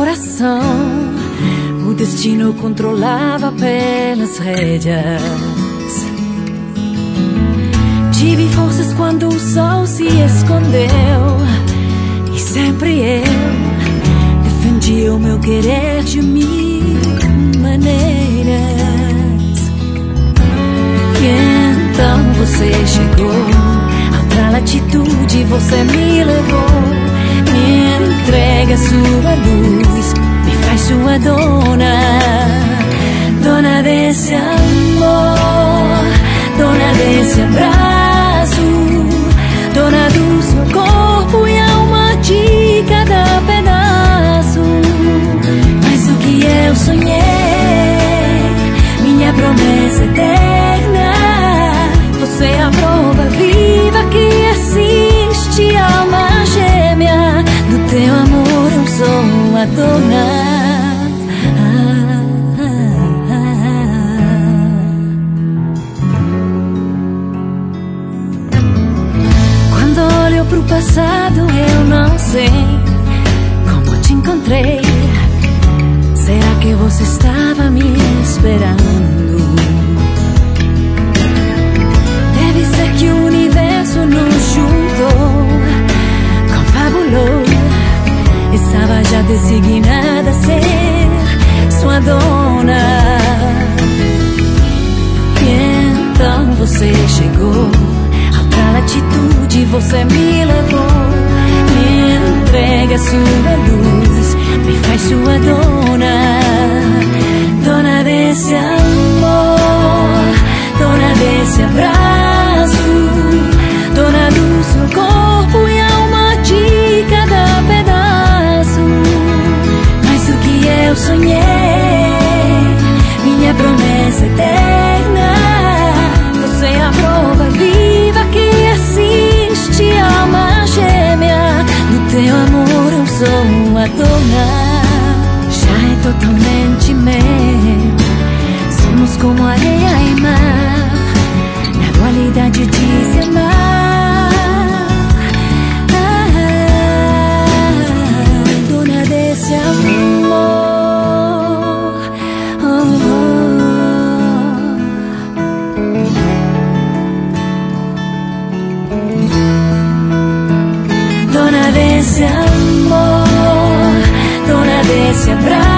coração, o destino controlava pelas rédeas. Tive forças quando o sol se escondeu, e sempre eu defendi o meu querer de mil maneiras. E então você chegou, a outra latitude você me levou. Me entrega sua luz, me faz sua dona, dona desse amor, dona desse abraço, dona do seu corpo e alma de cada pedaço. Mas o que eu sonhei, minha promessa eterna, você é a prova viva que existe alma gêmea. Do teu amor eu sou a dona. Quando olho pro passado eu não sei como te encontrei. Será que você estava me esperando? Deve ser que o universo nos juntou, confabulou. Estava já designada a ser sua dona. E então você chegou, a outra latitude você me levou. Me entrega sua luz, me faz sua dona, dona desse amor, dona desse abraço, dona do seu corpo e alma de cada pedaço. Mas o que eu sonhei, minha promessa eterna, você é a prova viva que existe alma gêmea. Do teu amor eu sou a dona, já é totalmente meu. Somos como areia e mar, na dualidade de se amar. Dona desse amor, dona desse amor, dona desse abraço.